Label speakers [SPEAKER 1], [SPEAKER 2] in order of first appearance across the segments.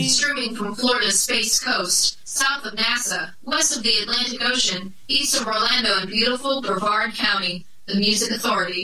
[SPEAKER 1] Streaming from Florida's Space Coast, south of NASA, west of the Atlantic Ocean, east of Orlando and beautiful Brevard County, the Music Authority.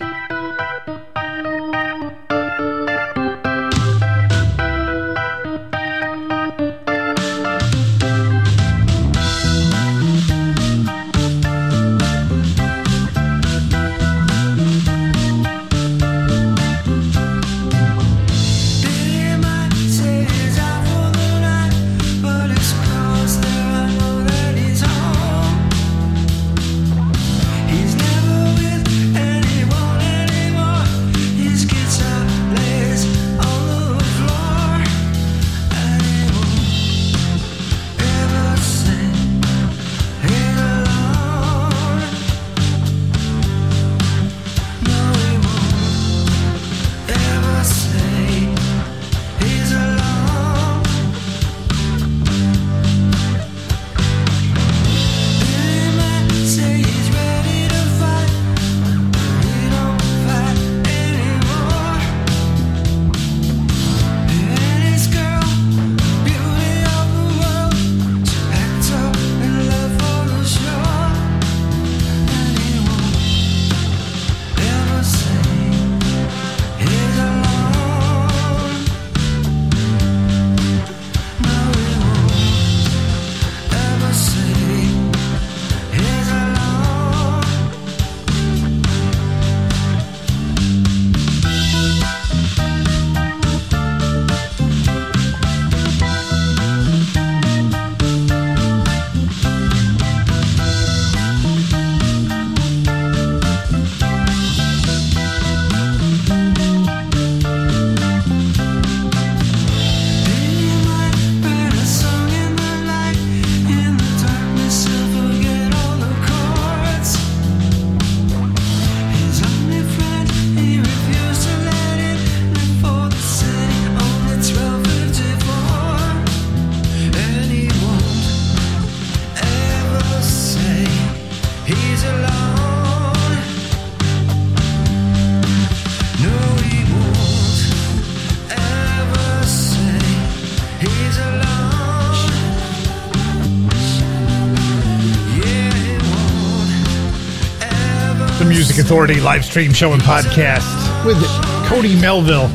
[SPEAKER 2] Music Authority live stream show and podcast with Cody Melville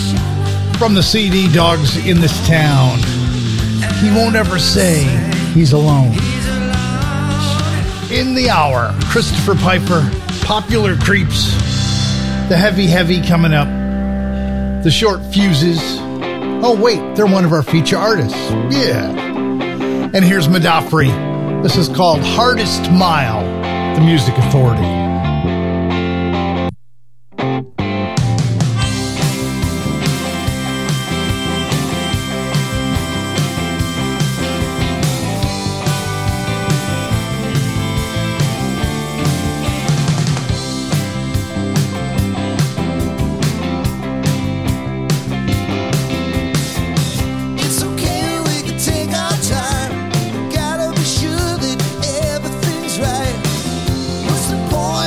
[SPEAKER 2] from the CD Dogs in This Town. He won't ever say he's alone. In the hour, Christopher Piper, Popular Creeps, the Heavy coming up, the Short Fuses. Oh wait, they're one of our feature artists. Yeah. And here's Madafri. This is called Hardest Mile, the Music Authority.
[SPEAKER 3] Gotta be sure that everything's right. What's the point?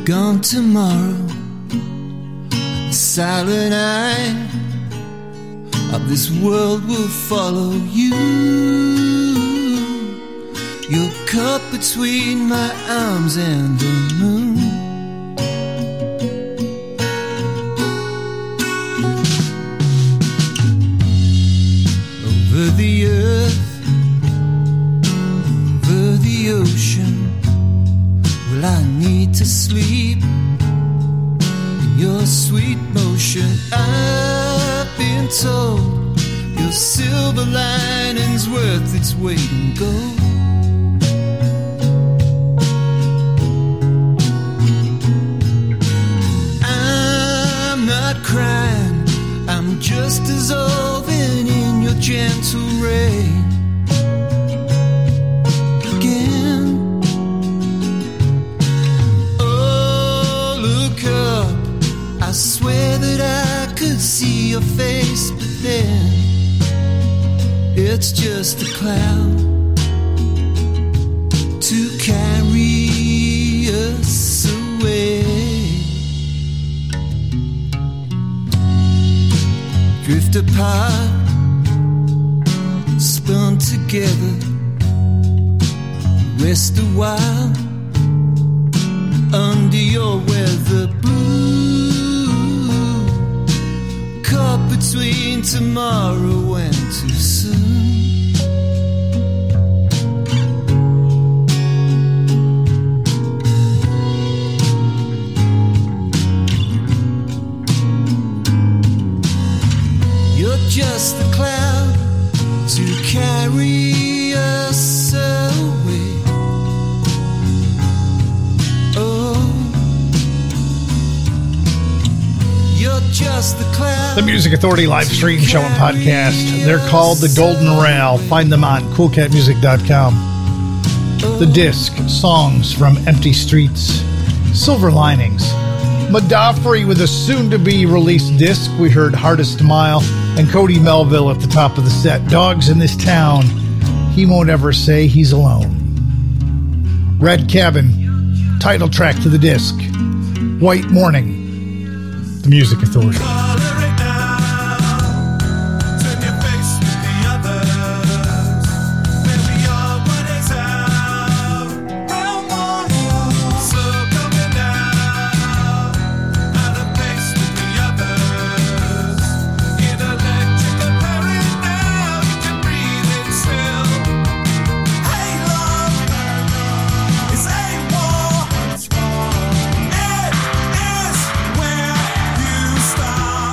[SPEAKER 3] gone tomorrow. The silent eye of this world will follow you. You're caught between my arms and the moon. Over the earth, over the ocean, well, I need to sleep in your sweet motion. I've been told your silver lining's worth its weight in gold. I'm not crying, I'm just dissolving in your gentle rain. Again, oh, look up, I swear that I could see your face, but then it's just a cloud to carry us away. Drift apart, spun together, rest a while under your weather blue. Caught between tomorrow and too soon. Just a cloud to carry us away. Oh, you're just the cloud.
[SPEAKER 2] The Music Authority live stream show and podcast. They're called The Golden Rail. Find them on coolcatmusic.com. The disc, songs from Empty Streets, Silver Linings. Madafri with a soon-to-be released disc. We heard Hardest Mile. And Cody Melville at the top of the set. Dogs in This Town. He Won't Ever Say He's Alone. Red Cabin. Title track to the disc. White Morning. The Music Authority.
[SPEAKER 4] It is where you start.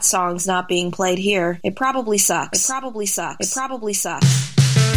[SPEAKER 4] song's not being played here. It probably sucks. It probably sucks. It probably sucks.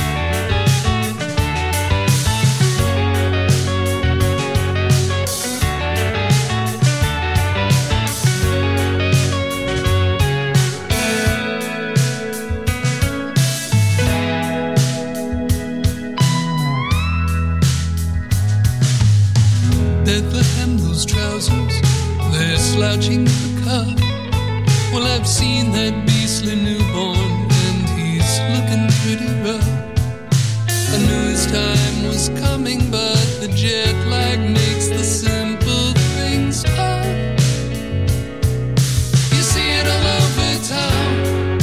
[SPEAKER 3] Bethlehem, those trousers, they're slouching at the cuff. Well, I've seen that beastly newborn, and he's looking pretty rough. I knew his time was coming, but the jet lag makes the simple things hard. You see it all over town.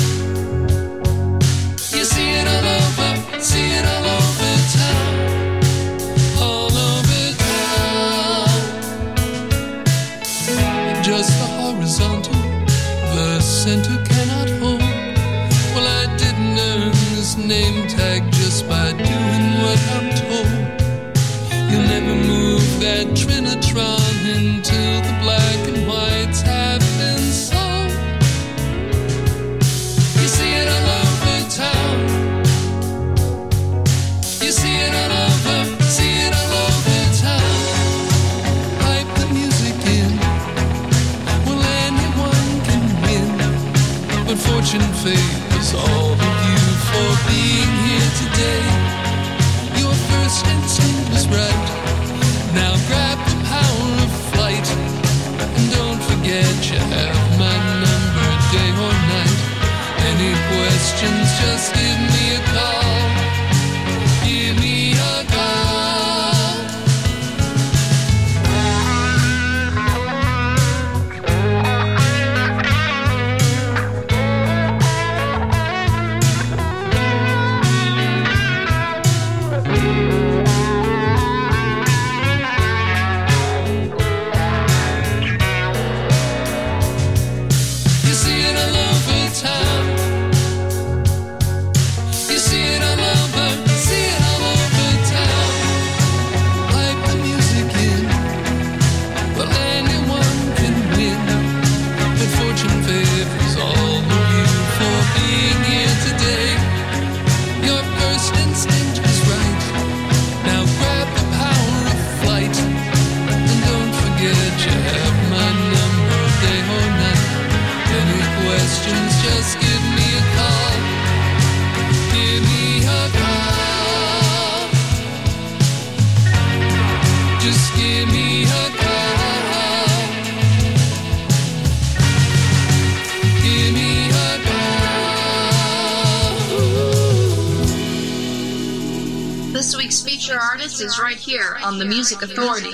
[SPEAKER 3] You see it all over, see it all over town. All over town. Just the horizontal, the center cannot hold. Well, I didn't earn this name tag just by doing what I'm told. You'll never move that Trinitron until the black and whites have been sold. You see it all over town. You see it all over, see it all over town. Pipe the music in. Well, anyone can win, but fortune favors all of you for being here today. Your first instinct was right. Now grab the power of flight, and don't forget you have my number day or night. Any questions, just give me a call. Give me a call. You see it all over town. You see it all over, see it all over town. Pipe the music in. Well, anyone can win, but fortune favors all of you for being here today. Your first instinct was right. Now grab the power of flight, and don't forget you have my number day or night. Any questions, just give me a call. Give me a call. Just give me a call. Give me a call.
[SPEAKER 1] This week's feature artist is right here on the Music Authority.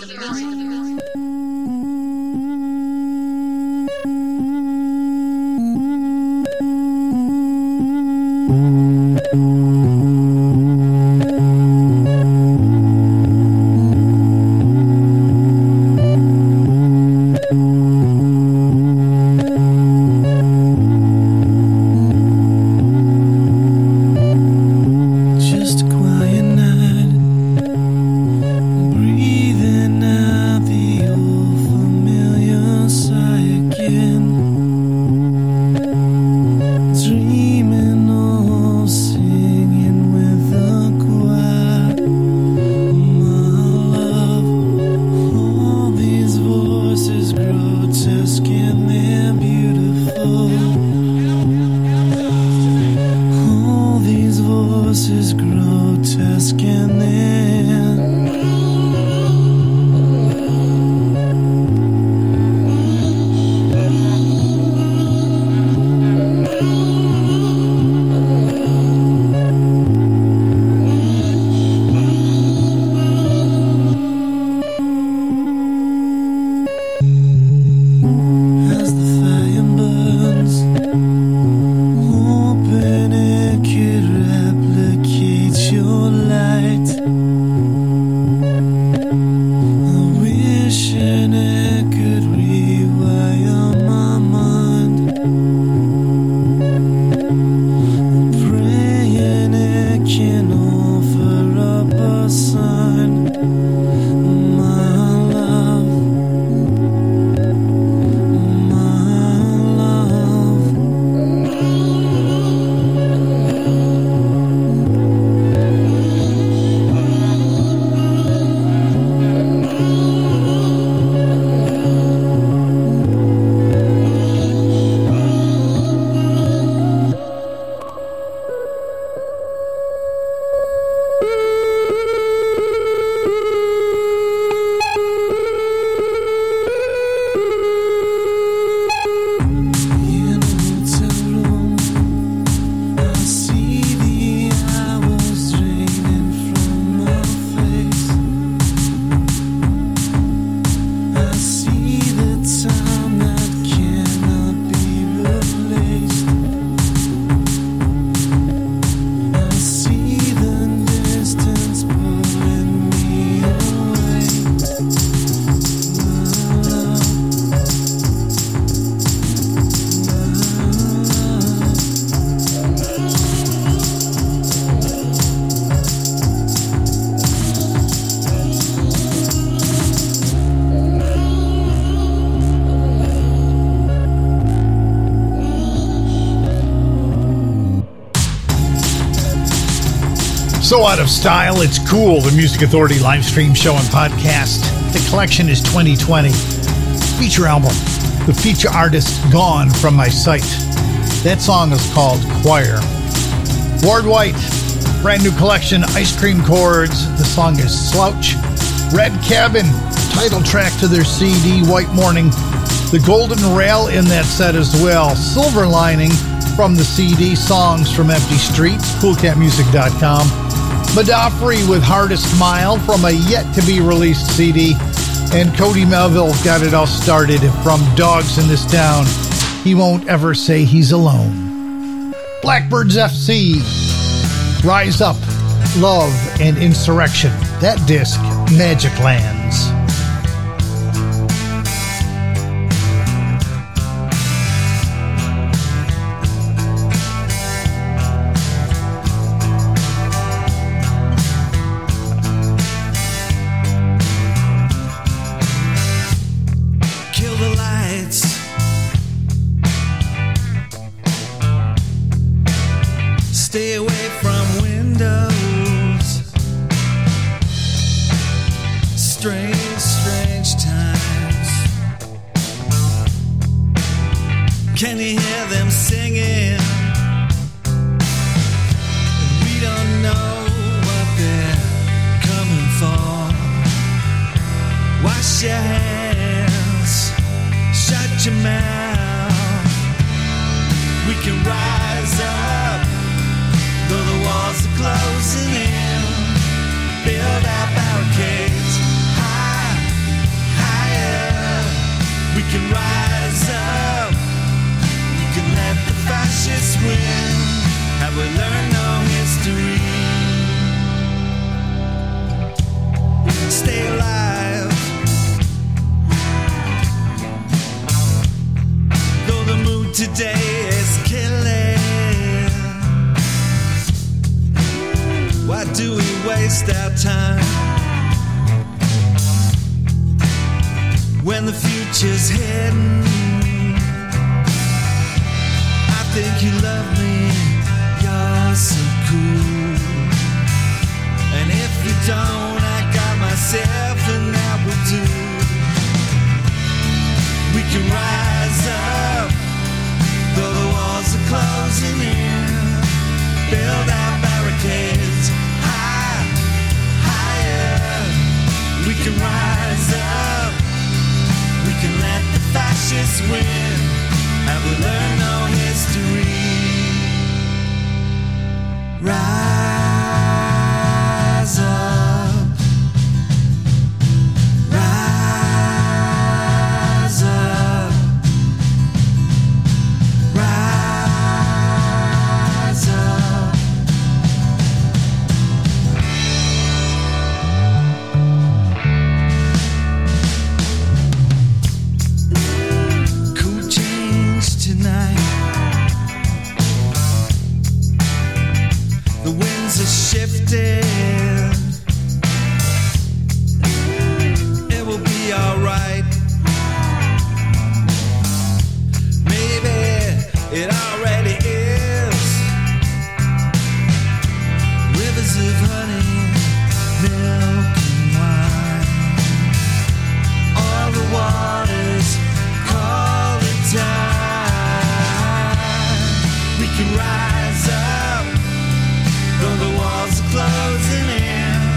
[SPEAKER 3] Just a quiet night, breathing out the old
[SPEAKER 2] So out of style, it's cool. The Music Authority live stream show and podcast. The collection is 2020. Feature album. The feature artist gone from my site. That song is called Choir. Ward White. Brand new collection, Ice Cream Chords. The song is Slouch. Red Cabin. Title track to their CD, White Morning. The Golden Rail in that set as well. Silver Lining from the CD, Songs from Empty Streets. CoolCatMusic.com. Madafri with Hardest Mile from a yet-to-be-released CD. And Cody Melville got it all started from Dogs in This Town. He won't ever say he's alone. Blackbirds FC. Rise Up, Love, and Insurrection. That disc, Magic Lands.
[SPEAKER 3] Stay away from windows. Strange, strange times. Can you hear them singing? We don't know what they're coming for. Wash your hands, shut your mouth. We can rise up, though the walls are closing in. Build our barricades high, higher. We can rise up. We can let the fascists win. Have we learned no history? Stay alive. Though the mood today is killing. Why do we waste our time when the future's hidden? I think you love me, you're so cool. And if you don't, I got myself and that will do. We can rise up, though the walls are closing in. Build our barricades high, higher. We can rise up. We can let the fascists win. Have we learned no history? Rise up. Rise up. Rise up. Cool change tonight. The winds are shifting. It will be alright. Maybe it already is. Rivers of honey, milk and wine. All the waters call it time. We can rise up, though the walls are closing in.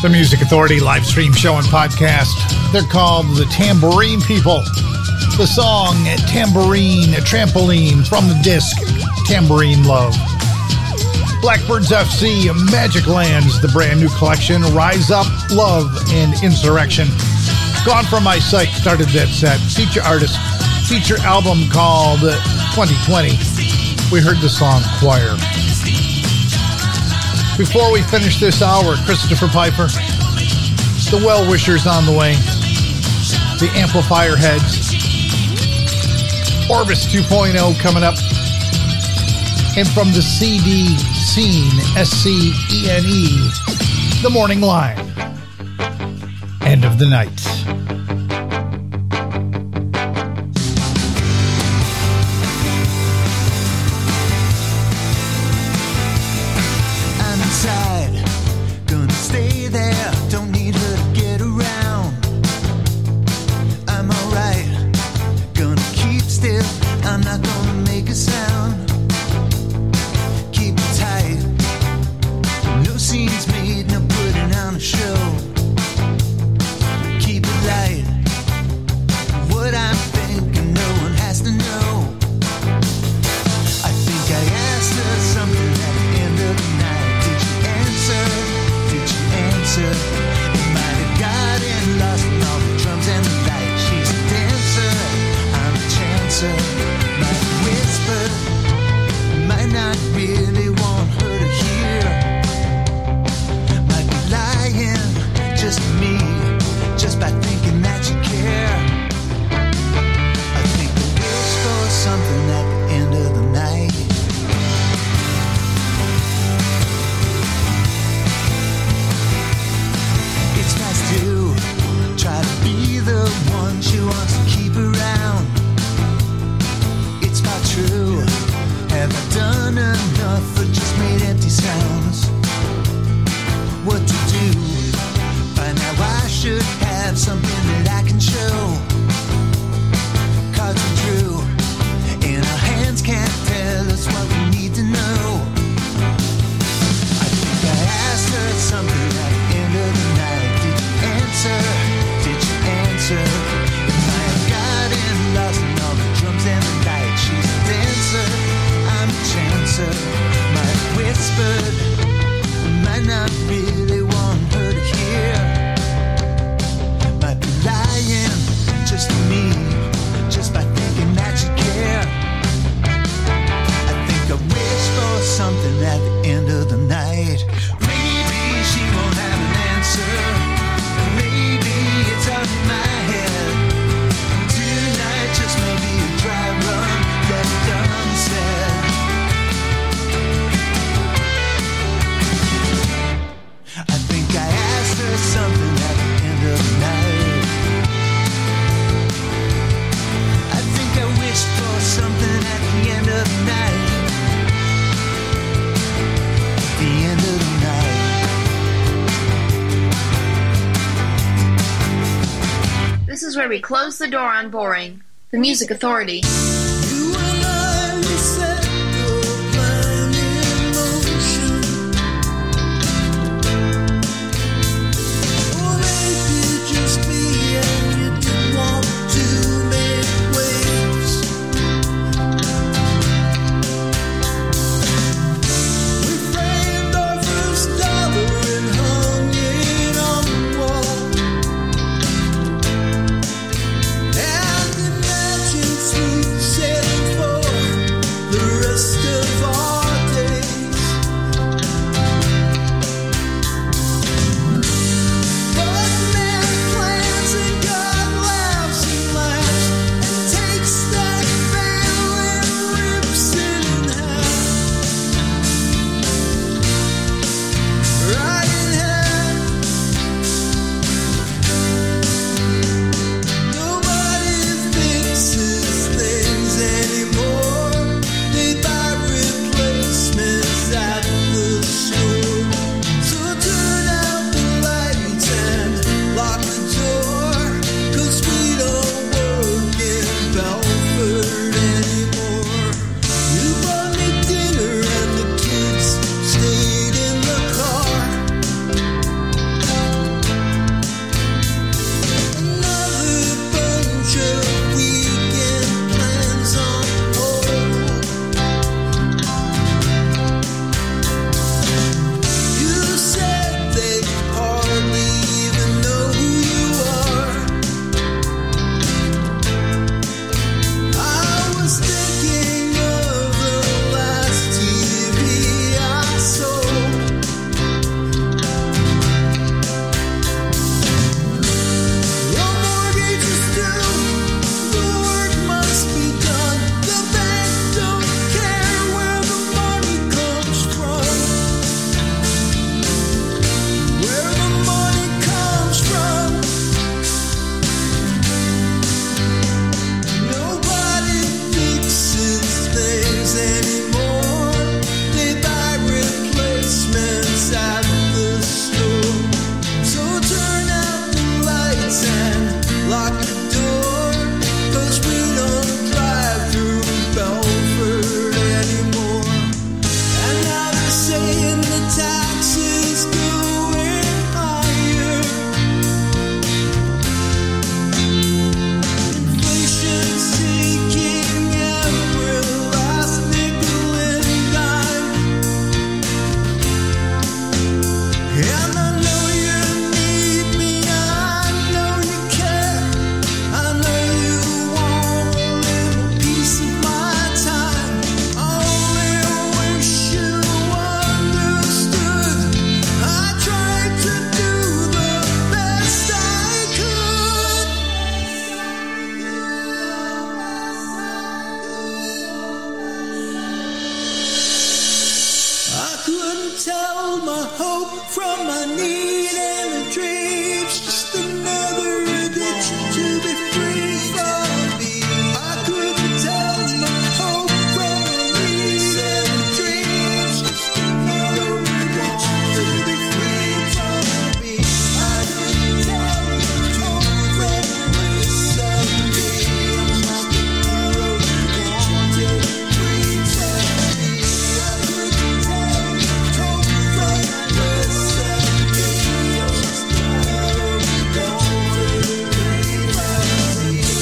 [SPEAKER 2] The Music Authority live stream show and podcast. They're called the Tambourine People. The song Tambourine, a Trampoline from the disc Tambourine Love. Blackbirds FC, Magic Lands, the brand new collection, Rise Up, Love, and Insurrection. Gone From My Sight started that set. Feature artist, feature album called 2020. We heard the song Choir. Before we finish this hour, Christopher Piper, the Well-Wishers on the way, the Amplifier Heads, Orbis 2.0 coming up, and from the CD Scene, S-C-E-N-E, The Morning Line, End of the Night.
[SPEAKER 4] Where we close the door on boring. The Music Authority.
[SPEAKER 3] Sweet need any dreams, just another addiction to be free from me. I couldn't tell my hope from a need any dreams, just another addiction to be free from me. I couldn't tell my hope from a wish of dreams, just another addiction to be free from me. I couldn't tell my hope from a wish of dreams, just another addiction to be free from me.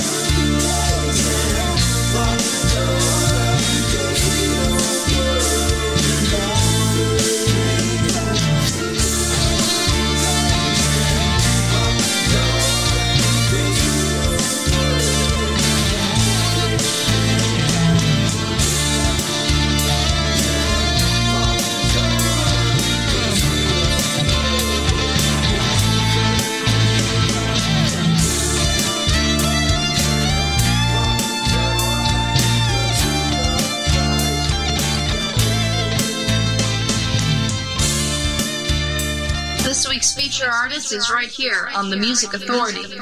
[SPEAKER 1] This week's feature artist is right here on The Music Authority.
[SPEAKER 5] Juanita,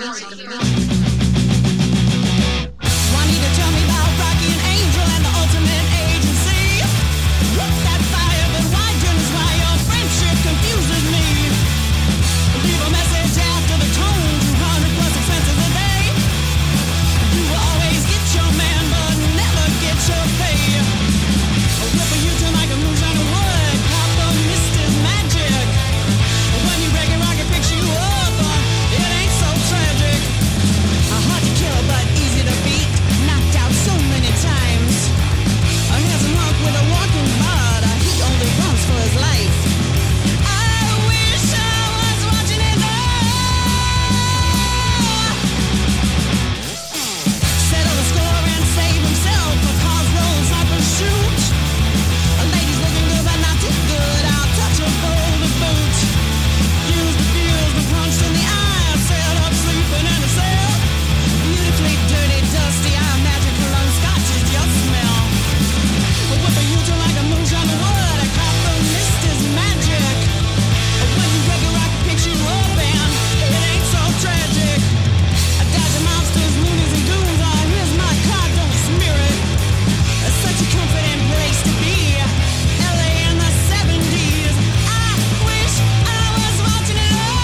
[SPEAKER 5] tell me about Rocky and Angel and the ultimate agency. What's that fire, but why goodness, why your friendship confuses me? Leave a message after the tone, 200 plus expenses a day. You will always get your man, but never get your pay. A whip of you till like a moonshine of wood, copper mist is magic. When you break it, rocket picks you up, it ain't so tragic. Hard to kill, but easy to beat. Knocked out so many times. A handsome hunk with a walking bod. He only runs for his life. I wish I was watching it all. Settle the score and save himself. A car's roll, sniper shoot. A lady's looking good, but not too good. I'll touch a boulder boot. Use the fuse, the punch in the eye. Set up sleeping in a cell. Beautifully dirty, dusty. I imagine cologne scotch is your smell. A whip of you till like a moonshine of wood. A copper mist is magic. When you break a rock, it picks you up, and it ain't so tragic. A dash of monsters, moonies, and goons. Here's my card, don't smear it. Such a comforting place to be. LA in the 70s. I wish I was watching it all.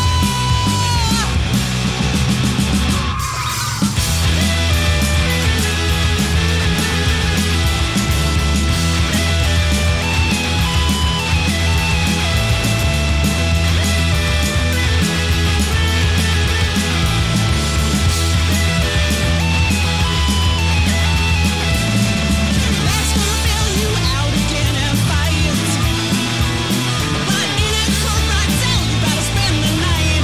[SPEAKER 5] That's gonna bail you out again and fight. But in a cold right cell, you gotta spend the night.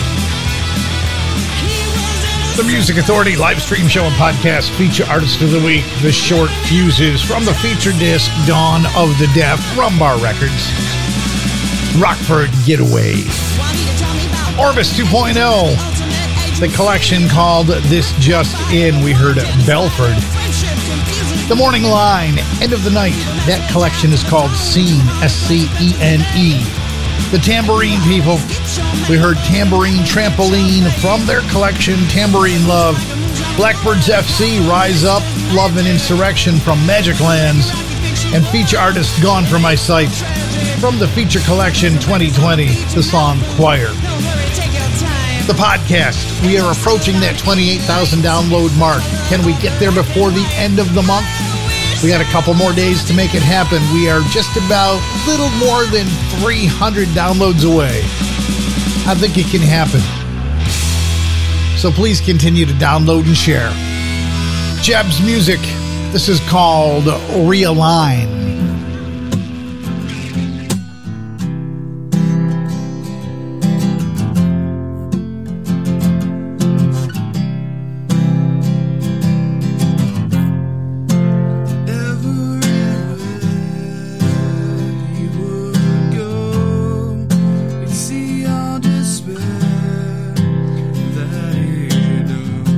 [SPEAKER 5] He was in a
[SPEAKER 2] The Music Authority live stream show and podcast feature artist of the week, The Short Fuses, from the feature disc Dawn of the Deaf, Rumbar Records. Rockford Getaway.
[SPEAKER 5] Juanita, tell me about
[SPEAKER 2] Orbis 2.0,
[SPEAKER 5] ultimate
[SPEAKER 2] the
[SPEAKER 5] agency.
[SPEAKER 2] collection called This Just In. We heard Belford.
[SPEAKER 5] Friendship confuses
[SPEAKER 2] The Morning Line, End of the Night. That collection is called Scene, S-C-E-N-E. The Tambourine People. We heard Tambourine Trampoline from their collection Tambourine Love. Blackbirds FC, Rise Up, Love and Insurrection from Magic Lands. And feature artist Gone From My Sight from the feature collection 2020, the song Choir.
[SPEAKER 5] Don't worry, take your time.
[SPEAKER 2] The podcast, we are approaching that 28,000 download mark. Can we get there before the end of the month? We got a couple more days to make it happen. We are just about little more than 300 downloads away. I think it can happen. So please continue to download and share. Jeb's Music. This is called Realign.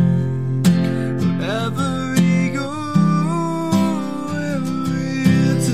[SPEAKER 3] Wherever you go, every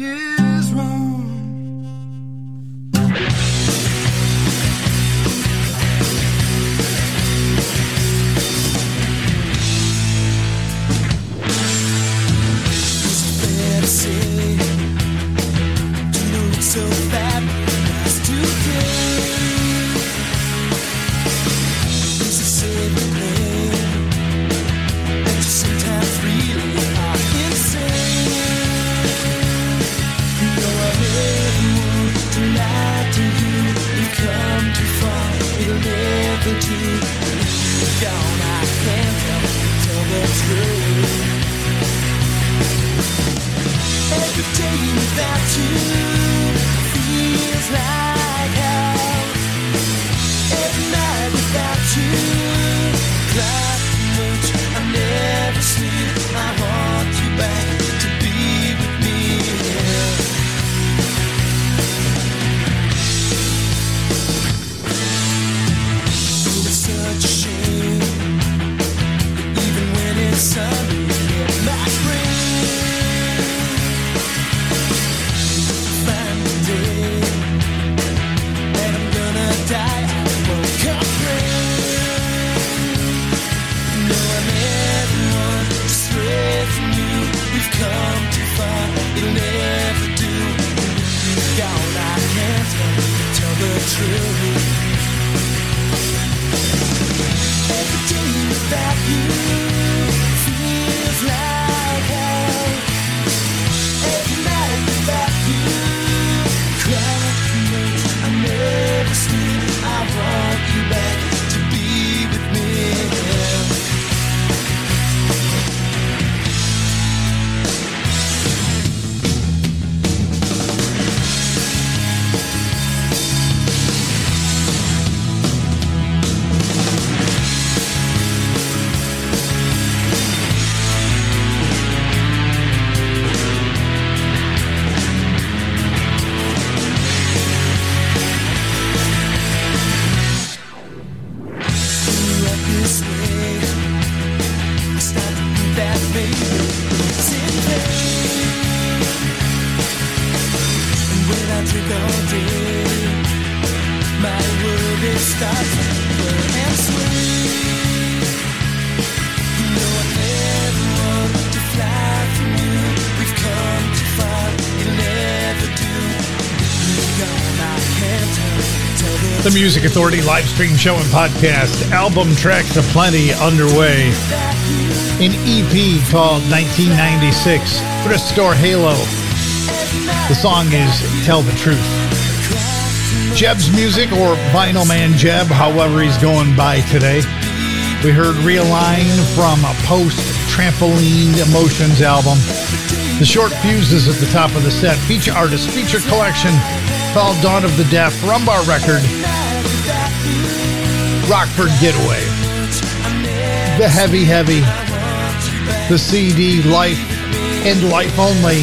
[SPEAKER 3] is wrong. It's fair to say, you know it's so fabulous today. It's a safe plan, and you sometimes really are insane. You know I never want to lie to you. You've come too far, it'll never do. Gone, I can't help but tell the truth. Every day without you feels like hell. Every night without you, cloud much. I never sleep. I want you back to be with me. It's such a shame, even when it's sunny, it might rain. Find the day that I'm gonna die, I won't complain. No, I never want to stray from you. We've come too far, it'll never do. You're gone, I can't tell the truth. Every day without you feels like hell. Every night without you, cry much. I never sleep. I want you back to be with me. This way, I start to think that maybe it's in vain. And when I drink all day, my world it starts to burn and sway. You know I never want to fly from you. We've come too far, it'll never do. You're gone, I can't tell
[SPEAKER 2] The Music Authority live stream show and podcast. Album tracks aplenty underway. An EP called 1996, Restore Halo. The song is Tell the Truth. Jeb's Music, or Vinyl Man Jeb, however he's going by today. We heard Realign from a post-Trampoline Emotions album. The Short Fuses at the top of the set. Feature artist, feature collection called Dawn of the Deaf, Rumbar record. Rockford Getaway. The Heavy Heavy. The CD Life and Life Only.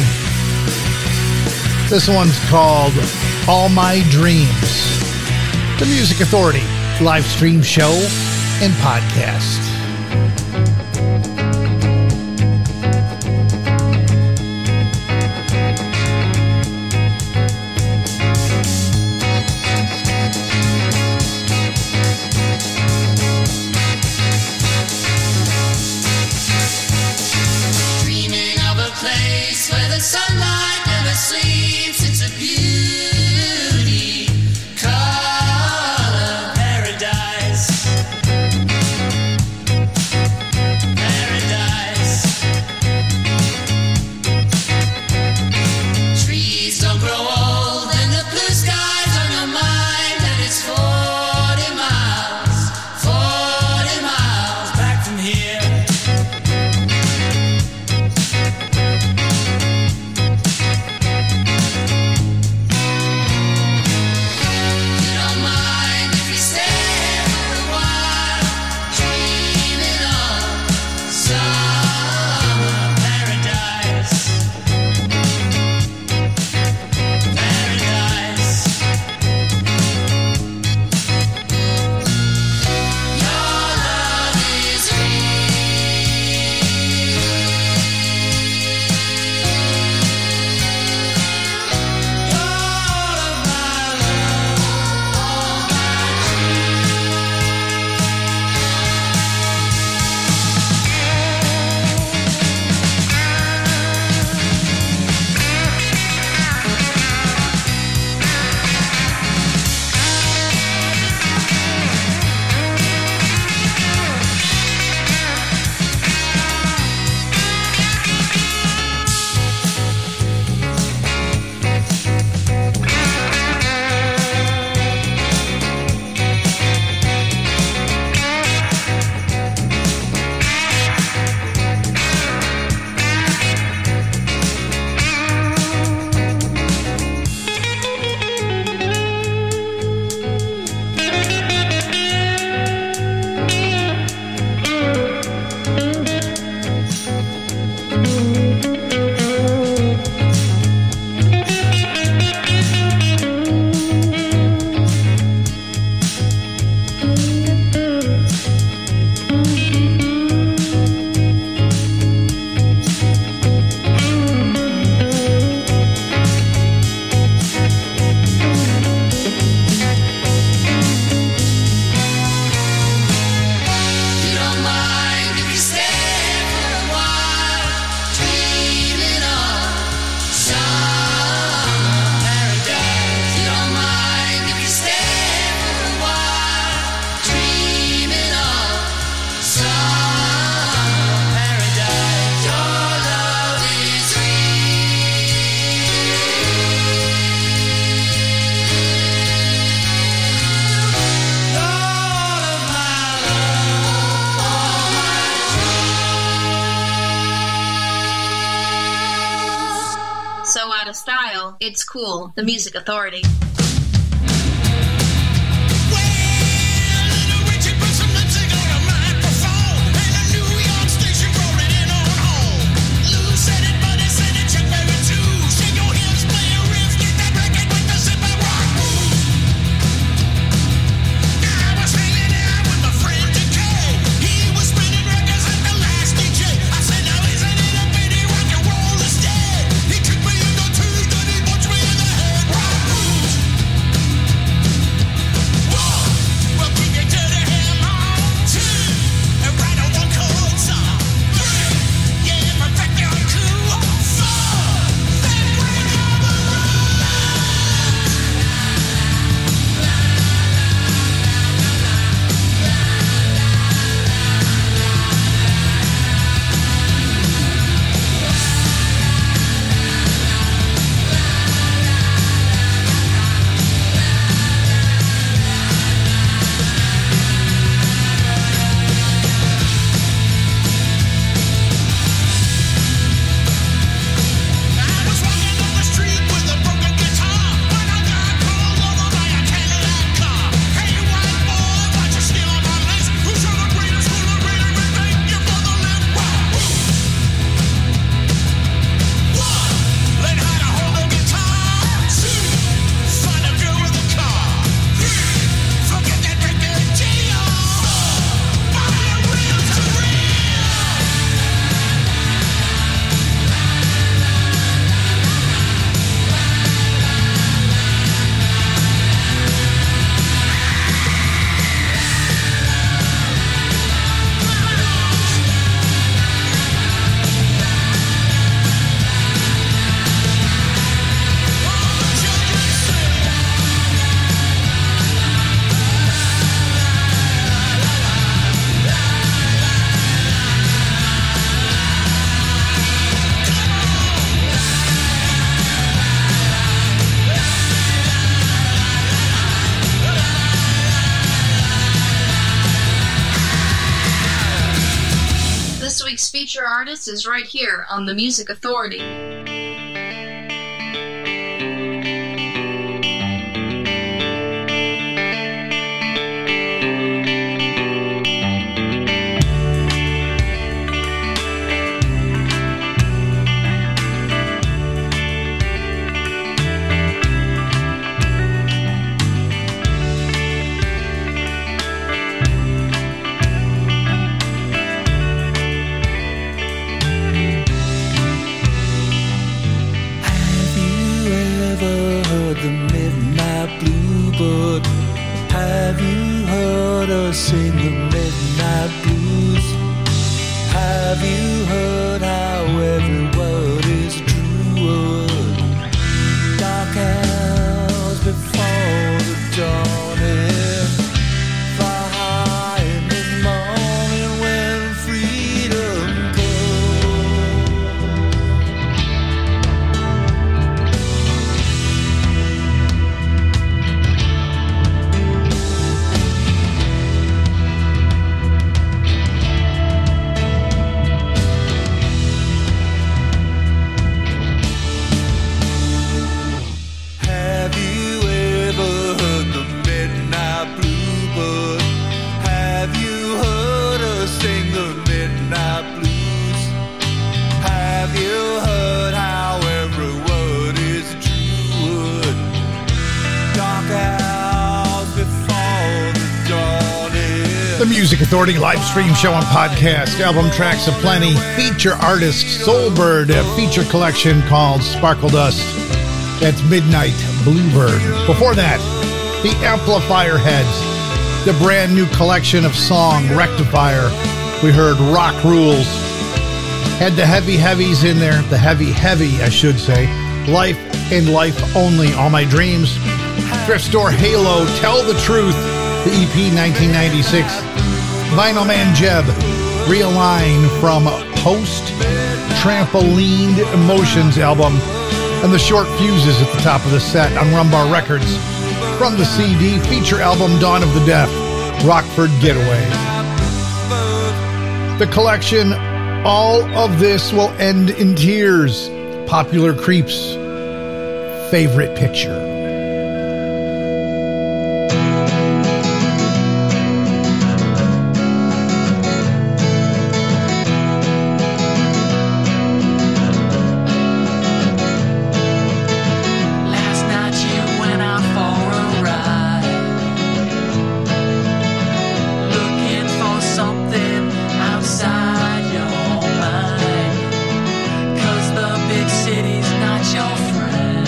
[SPEAKER 2] This one's called All My Dreams. The Music Authority live stream show and podcast.
[SPEAKER 6] Sunlight never sleeps, it's a beauty, color paradise.
[SPEAKER 1] style. It's cool. The Music Authority. This week's feature artist is right here on The Music Authority.
[SPEAKER 3] Sing the midnight blues. Have you heard how every word is a true word? Dark hours before the dawning, far high in the morning when freedom
[SPEAKER 2] The Music Authority live stream show and podcast. Album tracks aplenty. Feature artist Soulbird. A feature collection called Sparkle Dust. That's Midnight Bluebird. Before that, the Amplifier Heads. The brand new collection of song Rectifier. We heard Rock Rules. Had the heavy heavies in there. The heavy, I should say. Life and Life Only. All My Dreams. Thrift Store Halo. Tell the Truth. The EP 1996. Vinyl Man Jeb. Realign from Post Trampolined Emotions album. And the Short Fuses at the top of the set on Rumbar Records. From the CD, feature album Dawn of the Deaf. Rockford Getaway. The collection, All of This Will End in Tears. Popular Creeps. favorite picture.
[SPEAKER 7] Last night you went out for a ride, looking for something outside your mind, 'cause the big city's not your friend.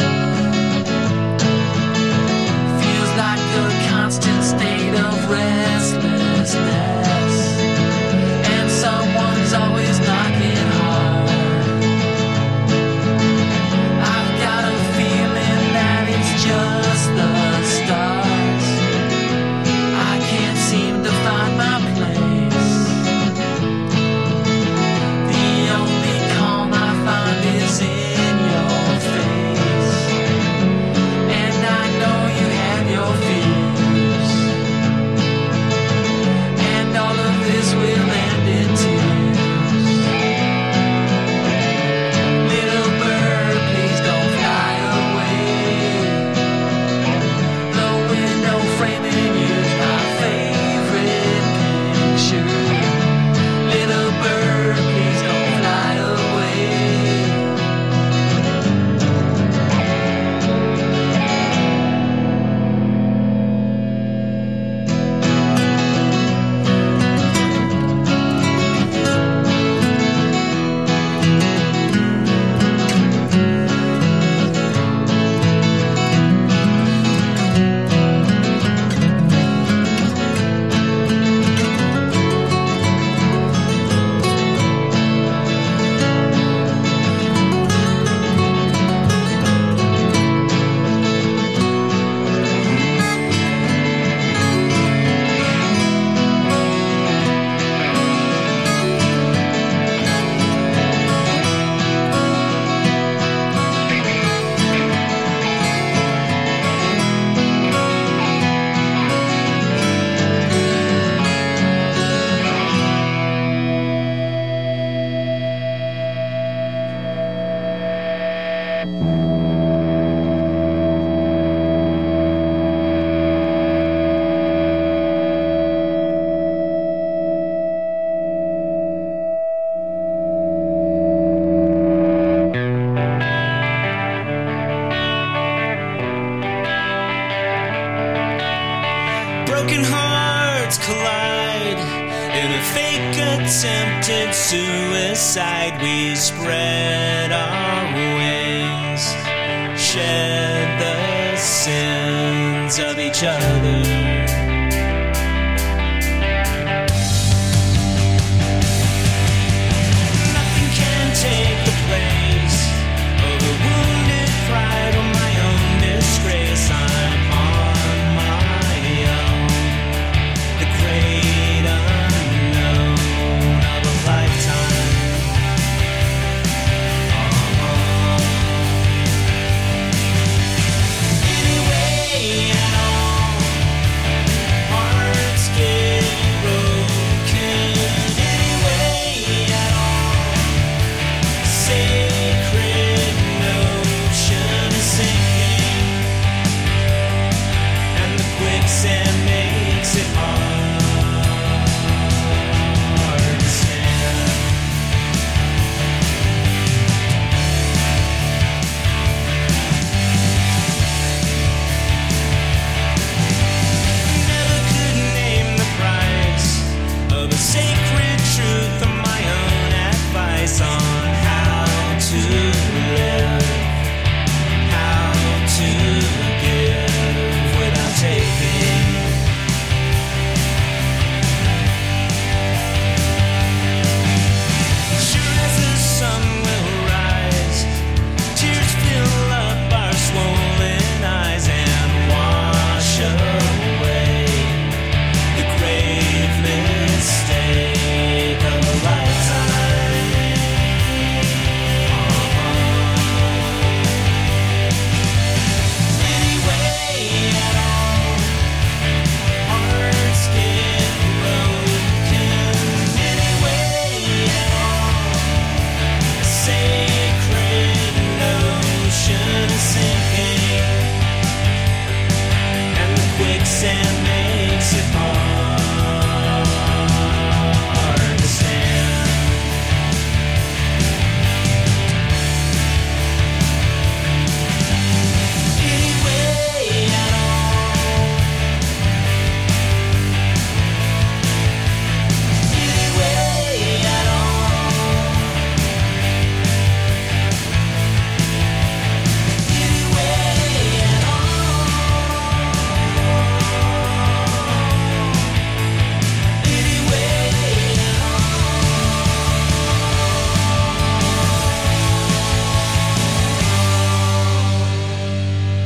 [SPEAKER 7] Feels like a constant state of restlessness, and someone's always knocking hard. I've got a feeling that it's just the stars. I can't seem to find my place. The only calm I find is in your face, and I know you have your fears, and all of this will end in tears. Little bird, please don't fly away. The window framing you's my favorite picture. Little bird, please don't fly away.
[SPEAKER 3] Broken hearts collide in a fake attempted suicide. We spread our wings, shed the sins of each other. Nothing can take the place of a wounded pride or my own disgrace. I'm on my own, the great unknown of a lifetime. Anyway, at all,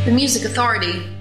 [SPEAKER 1] The Music Authority.